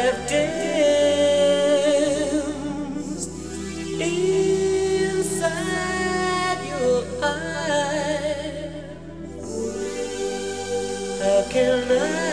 have danced inside your eyes. How can I